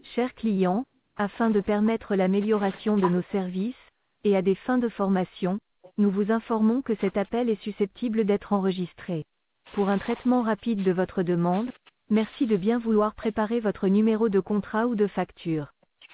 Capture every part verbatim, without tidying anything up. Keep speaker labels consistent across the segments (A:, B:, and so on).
A: Chers clients, afin de permettre l'amélioration de nos services, et à des fins de formation, nous vous informons que cet appel est susceptible d'être enregistré. Pour un traitement rapide de votre demande, merci de bien vouloir préparer votre numéro de contrat ou de facture.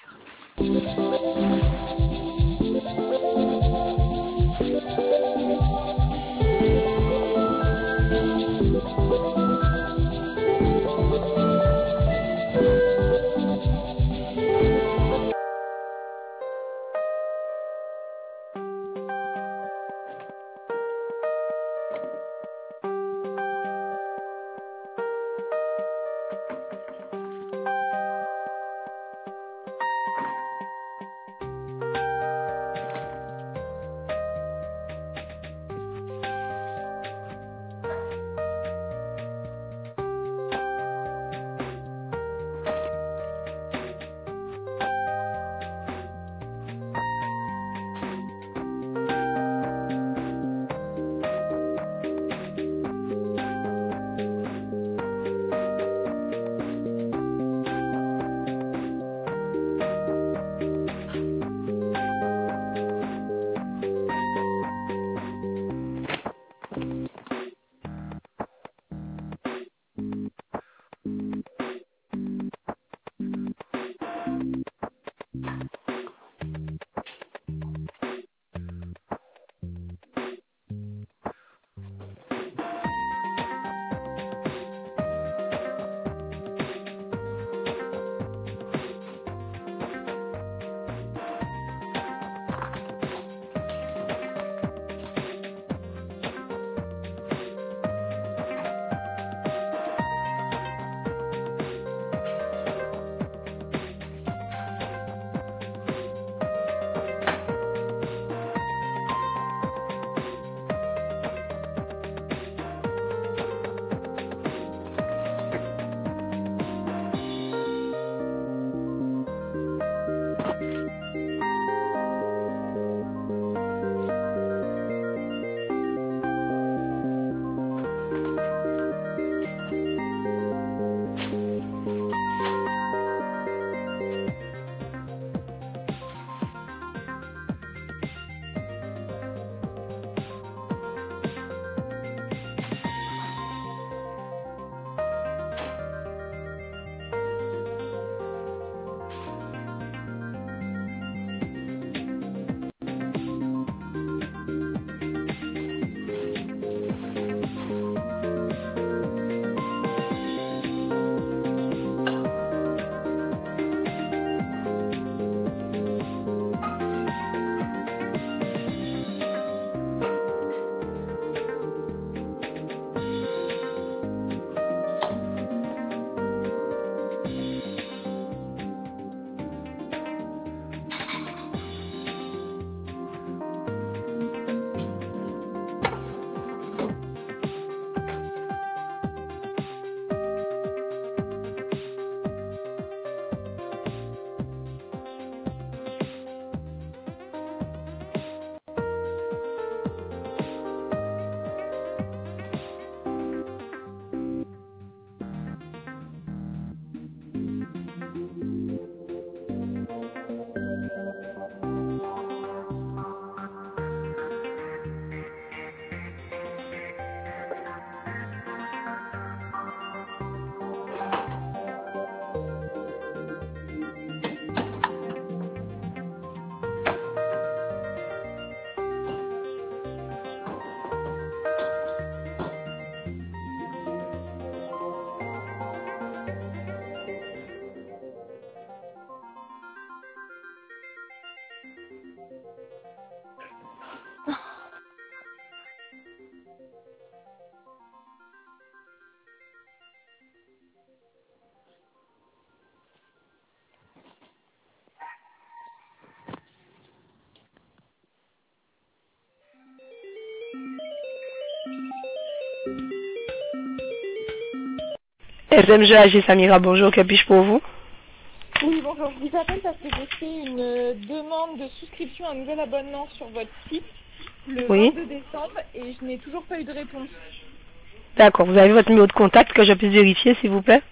B: S M G A G Samira, bonjour, que puis-je pour vous?
C: Oui, bonjour, je vous appelle parce que j'ai fait une euh, demande de souscription à un nouvel abonnement sur votre site le
B: Oui.
C: vingt-deux décembre et je n'ai toujours pas eu de réponse.
B: D'accord, vous avez votre numéro de contact que je puisse vérifier, s'il vous plaît?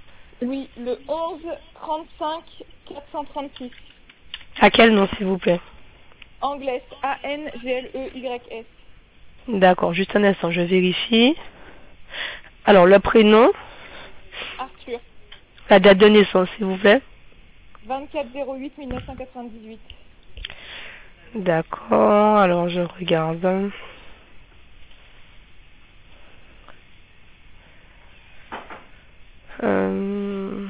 C: Oui, le onze trente-cinq quatre cent trente-six.
B: À quel nom, s'il vous plaît?
C: Angles, A N G L E Y S.
B: D'accord, juste un instant, je vérifie. Alors, le prénom,
C: Arthur,
B: la date de naissance, s'il vous plaît.
C: vingt-quatre zéro huit mille neuf cent quatre-vingt-dix-huit.
B: D'accord, alors je regarde. Euh...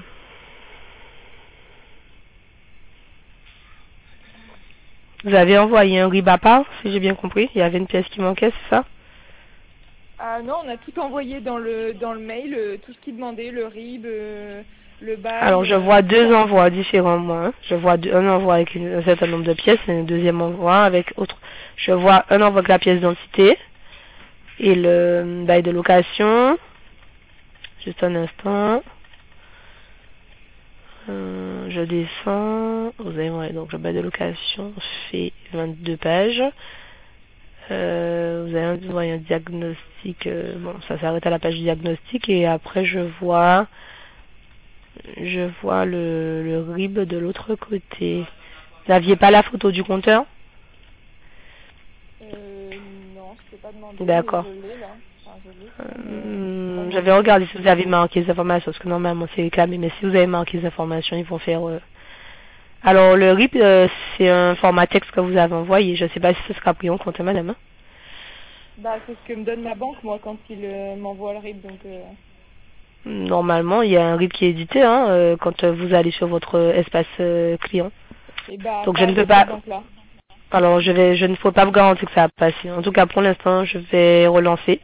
B: Vous avez envoyé un R I B à part, si j'ai bien compris. Il y avait une pièce qui manquait, c'est ça?
C: Ah non, on a tout envoyé dans le dans le mail, euh, tout ce qu'il demandait, le R I B, euh, le
B: Alors
C: bail.
B: je
C: euh,
B: vois
C: tout
B: deux
C: ça.
B: envois différents, moi. hein. Je vois deux- un envoi avec une- un certain nombre de pièces et un deuxième envoi avec autre. Je vois un envoi avec la pièce d'identité et le bail de location. Juste un instant. Euh, je descends. Vous avez ouais, donc le bail de location fait vingt-deux pages. Euh, vous avez un, ouais, un diagnostic. euh, bon, ça s'arrête à la page du diagnostic et après je vois, je vois le, le R I B de l'autre côté. Vous n'aviez pas la photo du compteur?
C: Euh, non, je ne t'ai pas demandé, mais
B: D'accord.
C: je l'ai là. Enfin, je l'ai. ça, mais,
B: Euh,
C: euh,
B: je vais regarder si vous avez marqué les informations, parce que normalement c'est réclamé, mais si vous avez marqué les informations, ils vont faire... euh, Alors le R I B, euh, c'est un format texte que vous avez envoyé. Je ne sais pas si ce sera pris en compte, hein, madame. hein.
C: Bah, c'est ce que me donne ma banque, moi, quand il euh, m'envoie le R I B, donc... Euh...
B: Normalement, il y a un R I B qui est édité hein, euh, quand euh, vous allez sur votre euh, espace euh, client.
C: Et bah,
B: Donc
C: pas
B: je ne peux
C: avec
B: pas...
C: cette banque-là.
B: Alors je vais, je ne peux pas vous garantir que ça va passer. En tout cas, pour l'instant, je vais relancer.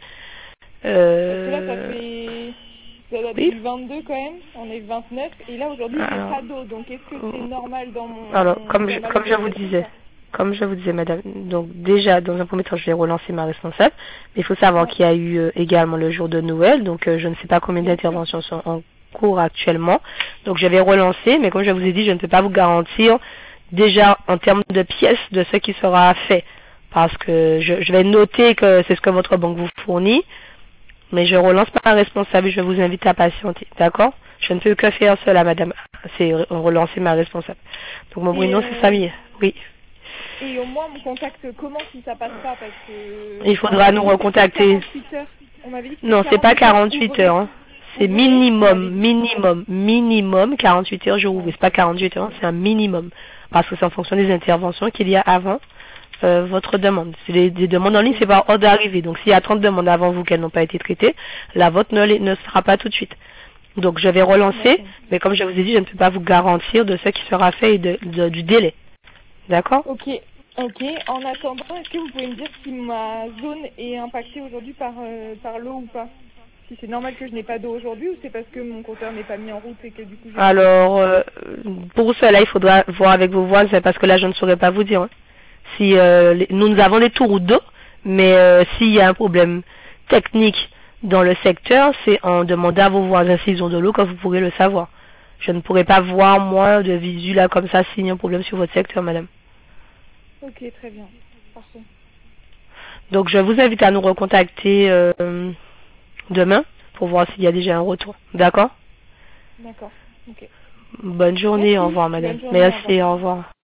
C: Parce que là, ça
B: Euh...
C: fait... Ça date
B: Oui.
C: du vingt-deux quand même, on est le vingt-neuf, et là, aujourd'hui, j'ai
B: Alors,
C: pas d'eau, donc est-ce que c'est normal dans
B: alors
C: mon
B: comme je,
C: dans ma
B: comme je vous
C: localisation ou
B: disais,
C: pas?
B: comme je vous disais, madame, donc déjà, dans un premier temps, je vais relancer ma responsable. Mais il faut savoir
C: Ouais,
B: qu'il y a eu euh, également le jour de Noël, donc euh, je ne sais pas combien
C: bien sûr.
B: d'interventions sont en cours actuellement. Donc je vais relancer, mais comme je vous ai dit, je ne peux pas vous garantir déjà en termes de pièces de ce qui sera fait. Parce que je, je vais noter que c'est ce que votre banque vous fournit, mais je relance ma responsable et je vous invite à patienter, d'accord? Je ne peux que faire cela, madame. C'est re- relancer ma responsable. Donc mon
C: Et,
B: prénom, c'est
C: euh,
B: Samy. Oui.
C: et au moins, on me contacte comment si ça passe pas? Parce que
B: Il
C: on
B: faudra
C: m'avait
B: nous
C: dit que c'était
B: recontacter.
C: quarante-huit heures. On m'avait dit que c'était
B: Non, c'est pas
C: quarante-huit heures
B: quarante-huit heures.
C: ouvrées.
B: hein. C'est
C: Ouvrées, on
B: minimum,
C: m'avait dit.
B: minimum, minimum quarante-huit heures jour ouvré.
C: Ouais.
B: C'est pas quarante-huit heures, c'est un minimum. Parce que c'est en fonction des interventions qu'il y a avant euh, votre demande. C'est des, des demandes en ligne,
C: Ok.
B: c'est par ordre d'arrivée. Donc s'il y a trente demandes avant vous qu'elles n'ont pas été traitées, la vôtre ne, les- ne sera pas tout de suite. Donc je vais relancer,
C: D'accord.
B: mais comme je vous ai dit, je ne peux pas vous garantir de ce qui sera fait et de, de- du délai. D'accord?
C: Ok. Ok. En attendant, est-ce que vous pouvez me dire si ma zone est impactée aujourd'hui par euh, par l'eau ou pas? Si c'est normal que je n'ai pas d'eau aujourd'hui ou c'est parce que mon compteur n'est pas mis en route et que du coup j'ai pas d'eau?
B: Alors, euh, pour cela, il faudra voir avec vos voisins parce que là, je ne saurais pas vous dire. hein. Si euh, les- nous, nous avons des tours d'eau, mais euh, s'il y a un problème technique dans le secteur, c'est en demandant à vos voisins s'ils ont de l'eau que vous pourrez le savoir. Je ne pourrais pas voir, moi, de visu là comme ça, s'il y a un problème sur votre secteur, madame.
C: Ok, très bien. Parfait.
B: Donc, je vous invite à nous recontacter euh, demain pour voir s'il y a déjà un retour. D'accord?
C: D'accord. Ok.
B: Bonne journée, au
C: Merci.
B: revoir, madame.
C: Bonne journée. Au revoir.
B: Merci, au revoir.